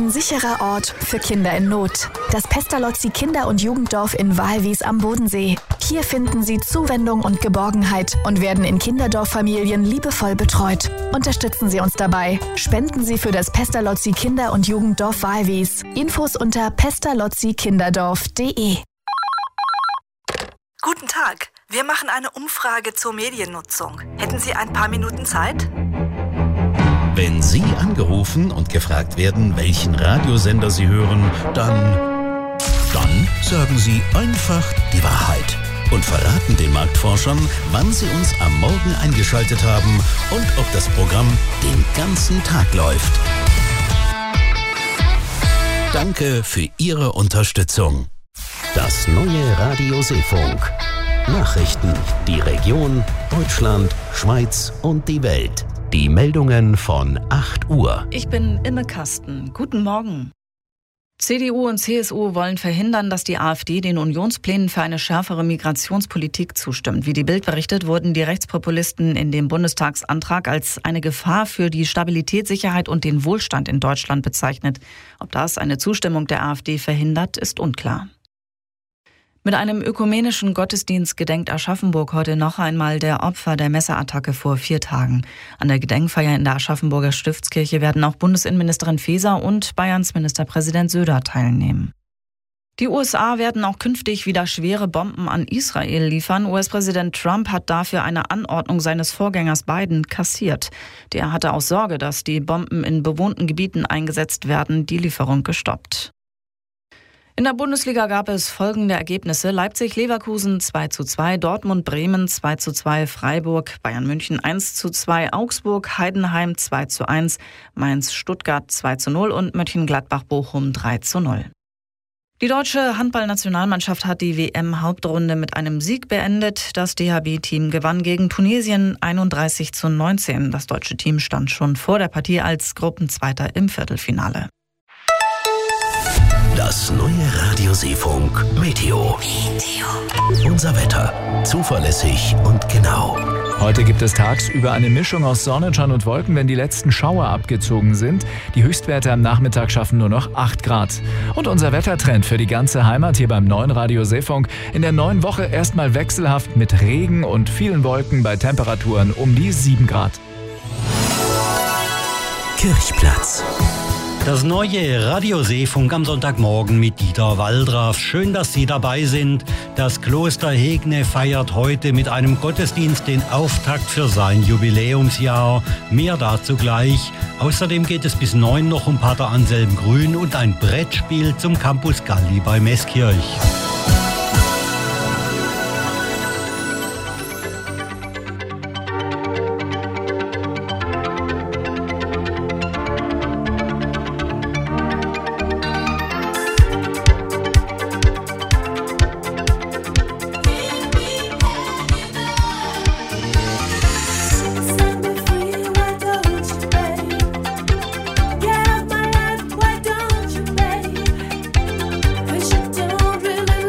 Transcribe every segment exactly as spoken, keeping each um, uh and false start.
Ein sicherer Ort für Kinder in Not. Das Pestalozzi Kinder- und Jugenddorf in Walwies am Bodensee. Hier finden Sie Zuwendung und Geborgenheit und werden in Kinderdorffamilien liebevoll betreut. Unterstützen Sie uns dabei. Spenden Sie für das Pestalozzi Kinder- und Jugenddorf Walwies. Infos unter pestalozzi kinderdorf punkt de. Guten Tag. Wir machen eine Umfrage zur Mediennutzung. Hätten Sie ein paar Minuten Zeit? Wenn Sie angerufen und gefragt werden, welchen Radiosender Sie hören, dann, dann sagen Sie einfach die Wahrheit und verraten den Marktforschern, wann Sie uns am Morgen eingeschaltet haben und ob das Programm den ganzen Tag läuft. Danke für Ihre Unterstützung. Das neue Radio Seefunk. Nachrichten, die Region, Deutschland, Schweiz und die Welt. Die Meldungen von acht Uhr. Ich bin Imme Kasten. Guten Morgen. C D U und C S U wollen verhindern, dass die AfD den Unionsplänen für eine schärfere Migrationspolitik zustimmt. Wie die Bild berichtet, wurden die Rechtspopulisten in dem Bundestagsantrag als eine Gefahr für die Stabilität, Sicherheit und den Wohlstand in Deutschland bezeichnet. Ob das eine Zustimmung der AfD verhindert, ist unklar. Mit einem ökumenischen Gottesdienst gedenkt Aschaffenburg heute noch einmal der Opfer der Messerattacke vor vier Tagen. An der Gedenkfeier in der Aschaffenburger Stiftskirche werden auch Bundesinnenministerin Faeser und Bayerns Ministerpräsident Söder teilnehmen. Die U S A werden auch künftig wieder schwere Bomben an Israel liefern. U S-Präsident Trump hat dafür eine Anordnung seines Vorgängers Biden kassiert. Der hatte aus Sorge, dass die Bomben in bewohnten Gebieten eingesetzt werden, die Lieferung gestoppt. In der Bundesliga gab es folgende Ergebnisse: Leipzig-Leverkusen zwei zu zwei, Dortmund-Bremen zwei zu zwei, Freiburg, Bayern-München eins zu zwei, Augsburg-Heidenheim zwei zu eins, Mainz-Stuttgart zwei zu null und Mönchengladbach-Bochum drei zu null. Die deutsche Handballnationalmannschaft hat die W M-Hauptrunde mit einem Sieg beendet. Das D H B-Team gewann gegen Tunesien einunddreißig zu neunzehn. Das deutsche Team stand schon vor der Partie als Gruppenzweiter im Viertelfinale. Das neue Radio Seefunk Meteo. Meteo. Unser Wetter. Zuverlässig und genau. Heute gibt es tagsüber eine Mischung aus Sonnenschein und Wolken, wenn die letzten Schauer abgezogen sind. Die Höchstwerte am Nachmittag schaffen nur noch acht Grad. Und unser Wettertrend für die ganze Heimat hier beim neuen Radio Seefunk. In der neuen Woche erstmal wechselhaft mit Regen und vielen Wolken bei Temperaturen um die sieben Grad. Kirchplatz. Das neue Radio Seefunk am Sonntagmorgen mit Dieter Waldraff. Schön, dass Sie dabei sind. Das Kloster Hegne feiert heute mit einem Gottesdienst den Auftakt für sein Jubiläumsjahr. Mehr dazu gleich. Außerdem geht es bis neun noch um Pater Anselm Grün und ein Brettspiel zum Campus Galli bei Meßkirch. Really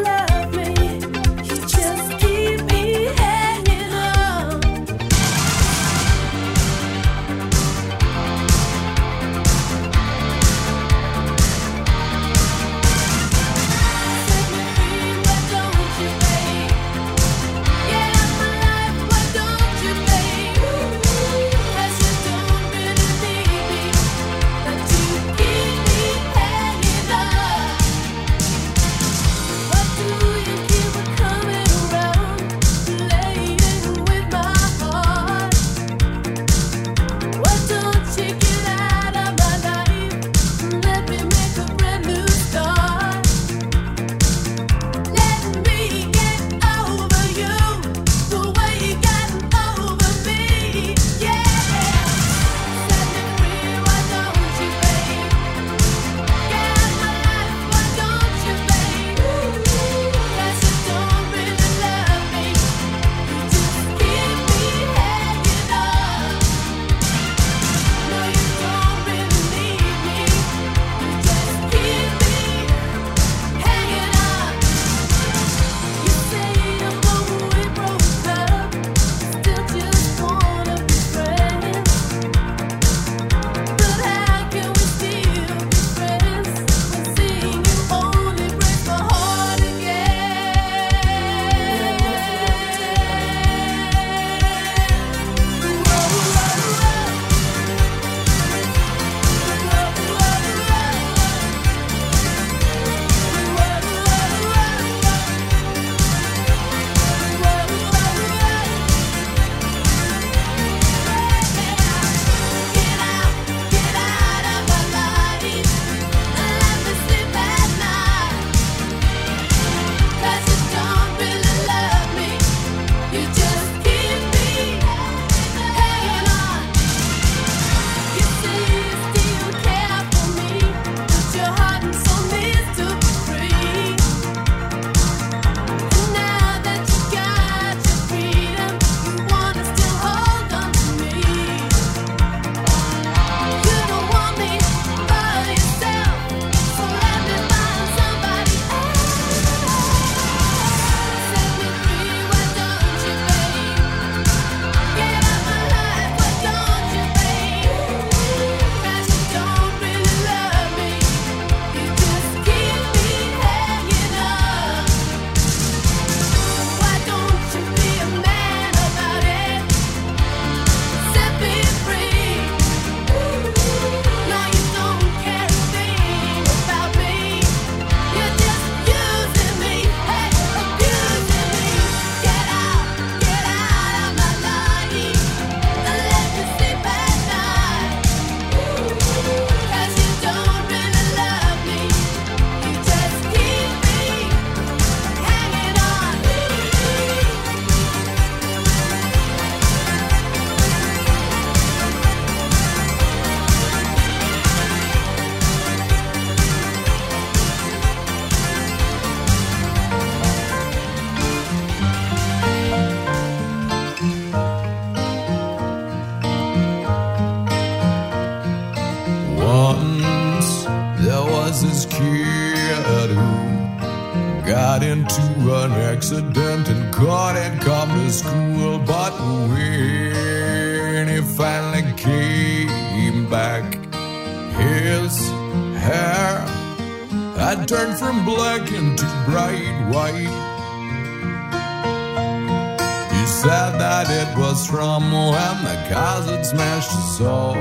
an accident and couldn't come to school. But when he finally came back, his hair had turned from black into bright white. He said that it was from when the cars had smashed his soul.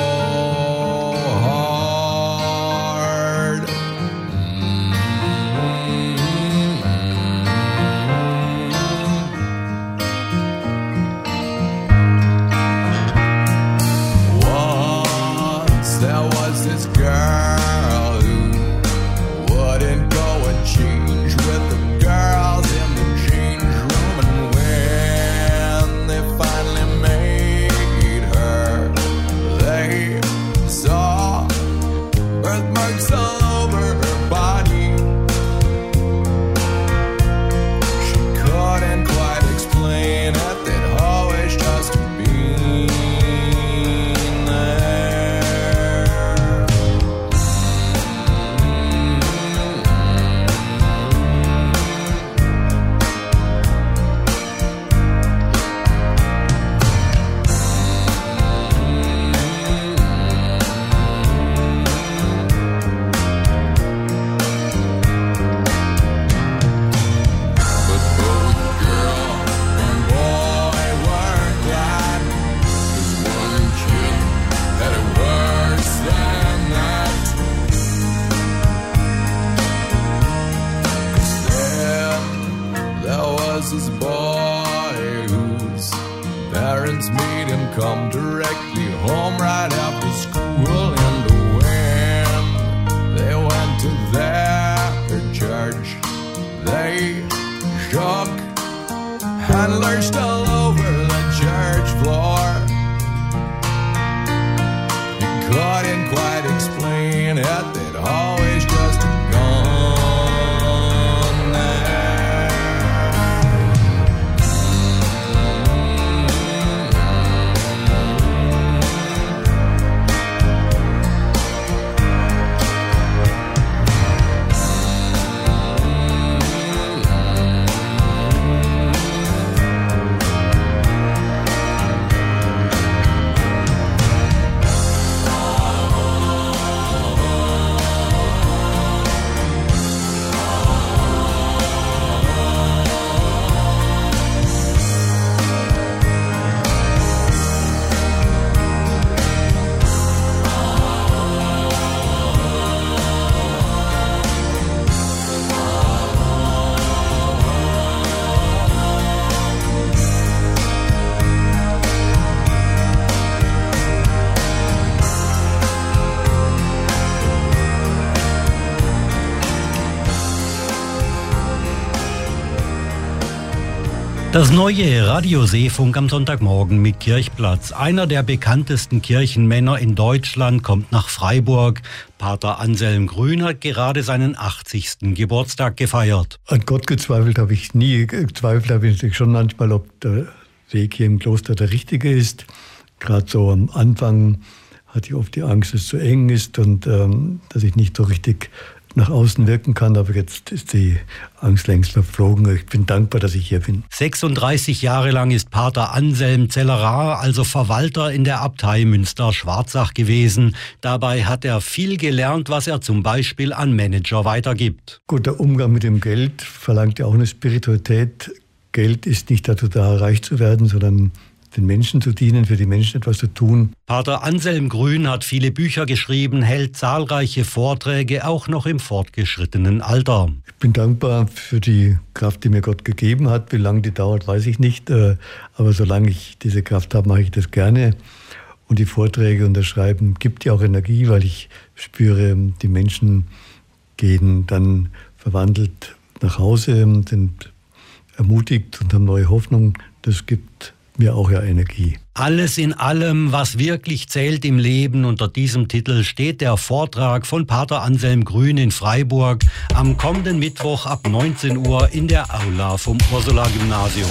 Das neue Radioseefunk am Sonntagmorgen mit Kirchplatz. Einer der bekanntesten Kirchenmänner in Deutschland kommt nach Freiburg. Pater Anselm Grün hat gerade seinen achtzigsten Geburtstag gefeiert. An Gott gezweifelt habe ich nie. Gezweifelt habe ich natürlich schon manchmal, ob der Weg hier im Kloster der richtige ist. Gerade so am Anfang hatte ich oft die Angst, dass es zu eng ist und ähm, dass ich nicht so richtig nach außen wirken kann, aber jetzt ist die Angst längst verflogen. Ich bin dankbar, dass ich hier bin. sechsunddreißig Jahre lang ist Pater Anselm Zellerer, also Verwalter in der Abtei Münster-Schwarzach gewesen. Dabei hat er viel gelernt, was er zum Beispiel an Manager weitergibt. Gut, der Umgang mit dem Geld verlangt ja auch eine Spiritualität. Geld ist nicht dazu da, reich zu werden, sondern den Menschen zu dienen, für die Menschen etwas zu tun. Pater Anselm Grün hat viele Bücher geschrieben, hält zahlreiche Vorträge, auch noch im fortgeschrittenen Alter. Ich bin dankbar für die Kraft, die mir Gott gegeben hat. Wie lange die dauert, weiß ich nicht. Aber solange ich diese Kraft habe, mache ich das gerne. Und die Vorträge und das Schreiben gibt ja auch Energie, weil ich spüre, die Menschen gehen dann verwandelt nach Hause, sind ermutigt und haben neue Hoffnung. Das gibt mir auch ja Energie. Alles in allem, was wirklich zählt im Leben. Unter diesem Titel steht der Vortrag von Pater Anselm Grün in Freiburg am kommenden Mittwoch ab neunzehn Uhr in der Aula vom Ursula-Gymnasium.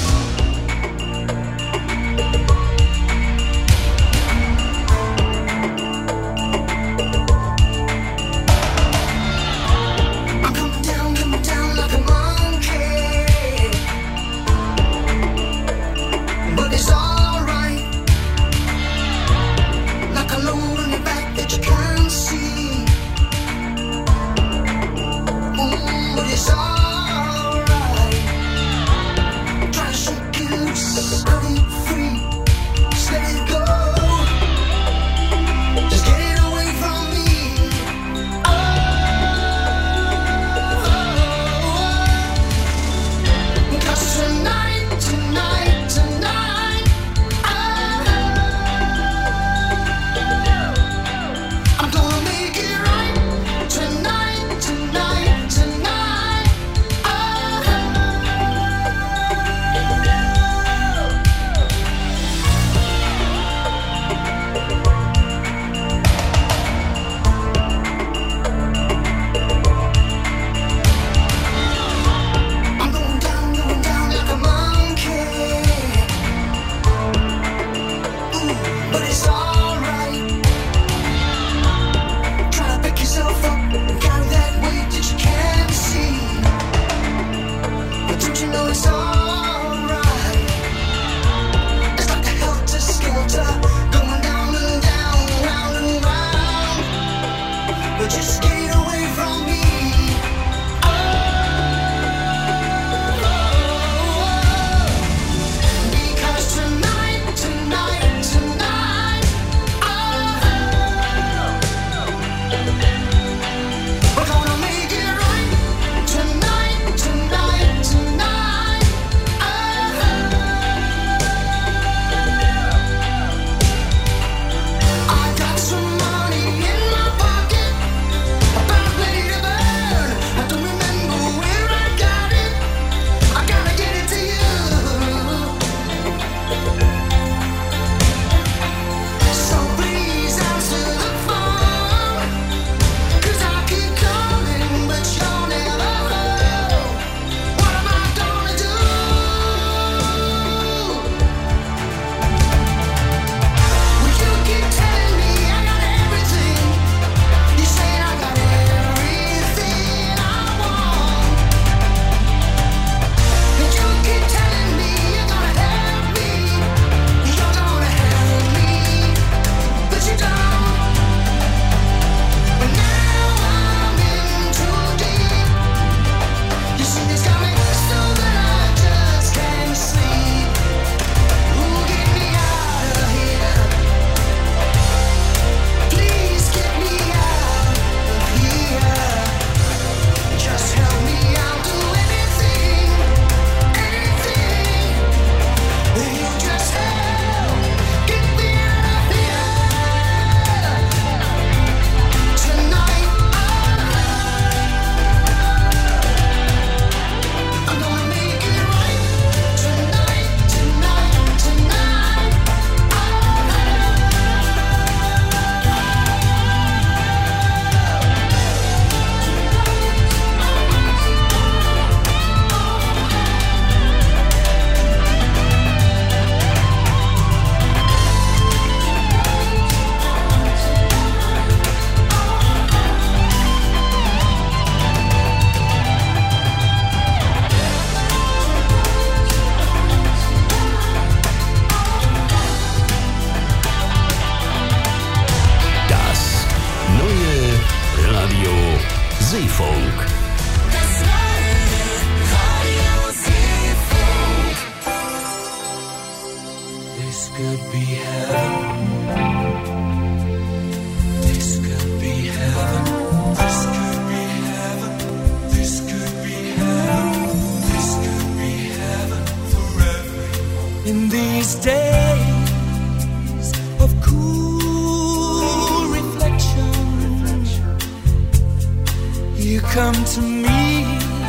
come to me,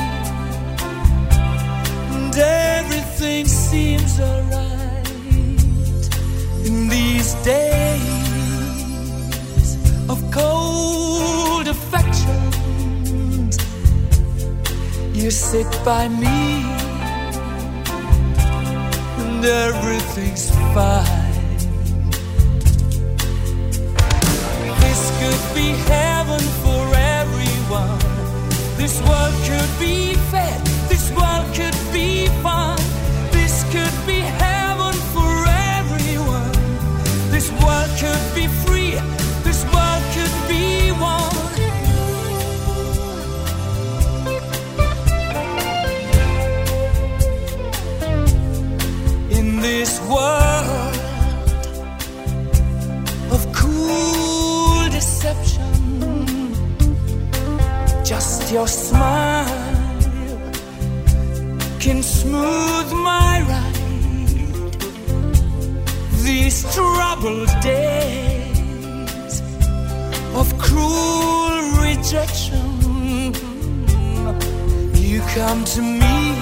and everything seems alright in these days of cold affections. You sit by me and everything's fine. This could be heaven for everyone. This world could be fair. This world could be fun. This could be heaven for everyone. This world could be free. This world could be one. In this world of cool deception, just your smile can smooth my ride. These troubled days of cruel rejection, you come to me,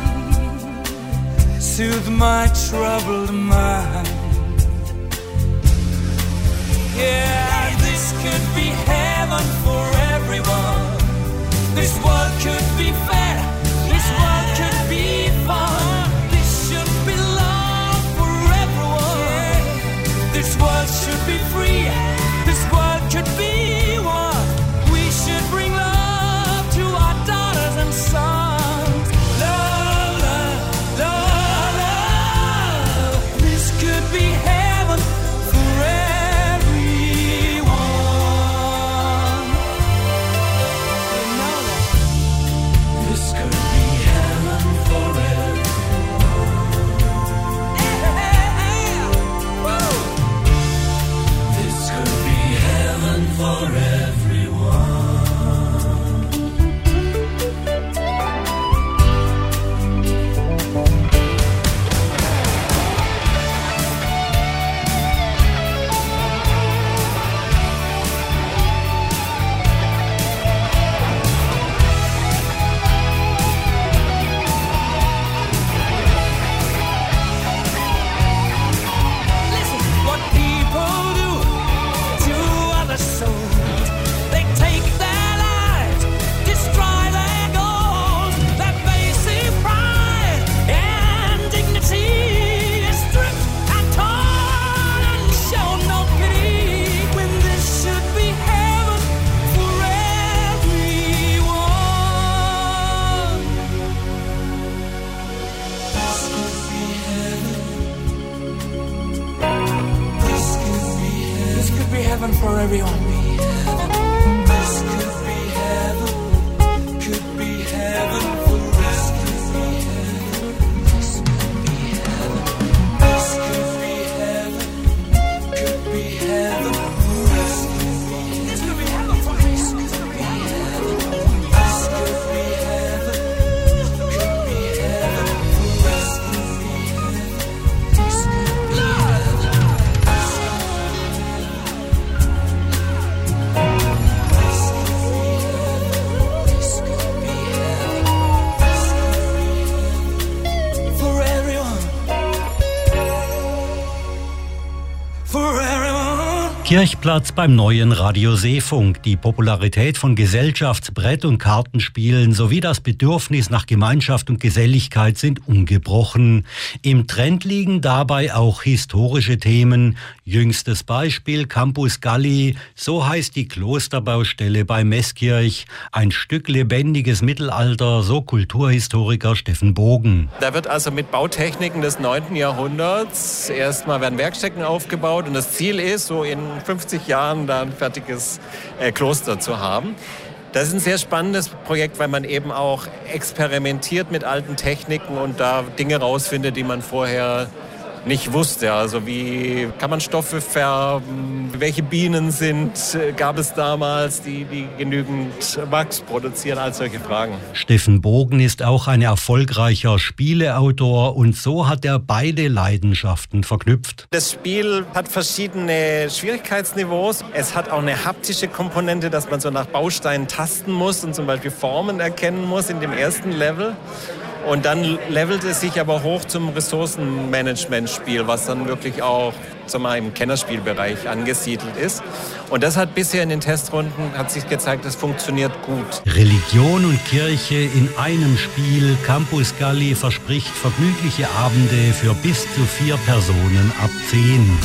soothe my troubled mind. Yeah, this could be heaven for everyone. This world could be fair. This world could be fun. This should be love for everyone. This world should be free. This world could be one. We should bring love to our daughters and sons. Love, love, love, love. This could be heaven for everyone. You know that. This could be heaven for everyone. Yeah. Woo. This could be heaven for everyone. Listen, what people do to other souls, they take their lives, destroy their goals, their basic pride and dignity is stripped and torn and show no pity, when this should be heaven for everyone. This could be heaven. This could be heaven. This could be heaven for everyone. This could be heaven. Could be heaven for everyone. This could be heaven. This could be heaven. Could be heaven for everyone. This could be heaven for everyone. This could be heaven. This could be heaven. Could be heaven for everyone. This could be for everyone. For everyone. Kirchplatz beim neuen Radio Seefunk. Die Popularität von Gesellschafts-, Brett- und Kartenspielen sowie das Bedürfnis nach Gemeinschaft und Geselligkeit sind ungebrochen. Im Trend liegen dabei auch historische Themen. Jüngstes Beispiel Campus Galli, so heißt die Klosterbaustelle bei Meßkirch. Ein Stück lebendiges Mittelalter, so Kulturhistoriker Steffen Bogen. Da wird also mit Bautechniken des neunten Jahrhunderts erstmal werden Werkstätten aufgebaut und das Ziel ist, so in fünfzig Jahren da ein fertiges äh, Kloster zu haben. Das ist ein sehr spannendes Projekt, weil man eben auch experimentiert mit alten Techniken und da Dinge rausfindet, die man vorher nicht wusste. Also wie kann man Stoffe färben, welche Bienen sind, gab es damals, die, die genügend Wachs produzieren, all solche Fragen. Steffen Bogen ist auch ein erfolgreicher Spieleautor und so hat er beide Leidenschaften verknüpft. Das Spiel hat verschiedene Schwierigkeitsniveaus. Es hat auch eine haptische Komponente, dass man so nach Bausteinen tasten muss und zum Beispiel Formen erkennen muss in dem ersten Level. Und dann levelt es sich aber hoch zum Ressourcenmanagement-Spiel, was dann wirklich auch sagen wir mal, im Kennerspielbereich angesiedelt ist. Und das hat bisher in den Testrunden hat sich gezeigt, das funktioniert gut. Religion und Kirche in einem Spiel. Campus Galli verspricht vergnügliche Abende für bis zu vier Personen ab zehn.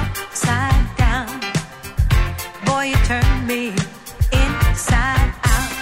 Boy, you turn me inside out.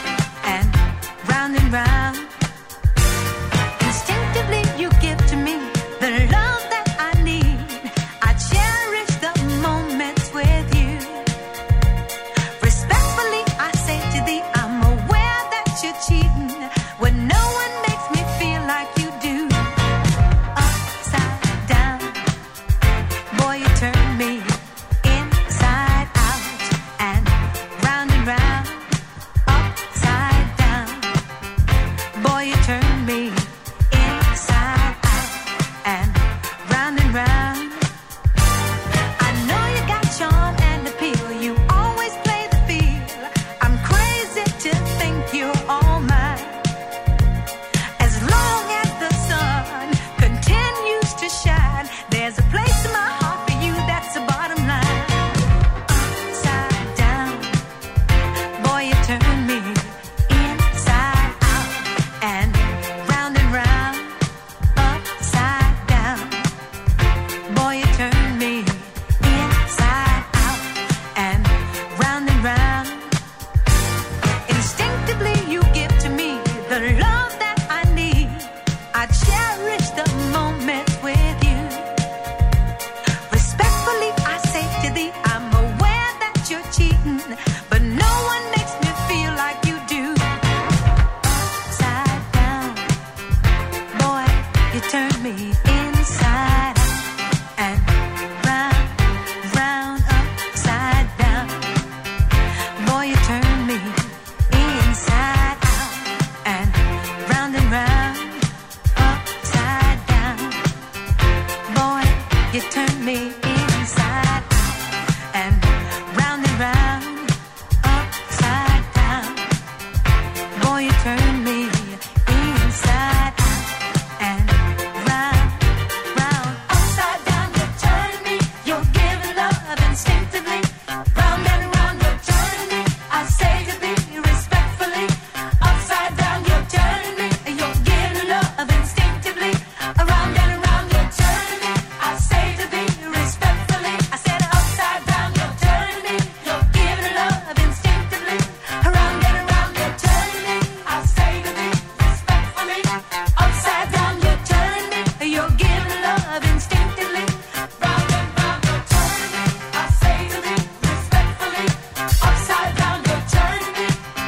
sitting, but no one makes me feel like you do. Upside down, boy, you turn me inside out and round, round, upside down. Boy, you turn me inside out and round and round, upside down. Boy, you turn me inside out and round and round, upside down. Boy, you turn me inside out and round, round, upside down. You turn me, you're giving love instinctively. Round and round, you turn me, I say to be respectfully. Upside down, you turn me, you're giving love instinctively. Around and around, you turn me, I say to be respectfully. I said upside down, you turn me, you're giving love instinctively. Around and around, you turn me, I say to be respectfully. Upside down, you turn me, you're giving love instinctively. Round and round, you turn me, I say to be respectfully. Upside down, you turn me.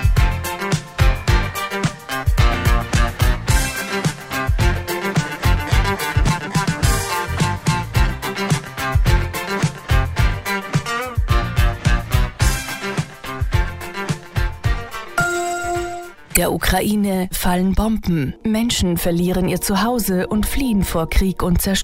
Der Ukraine fallen Bomben. Menschen verlieren ihr Zuhause und fliehen vor Krieg und Zerstörung.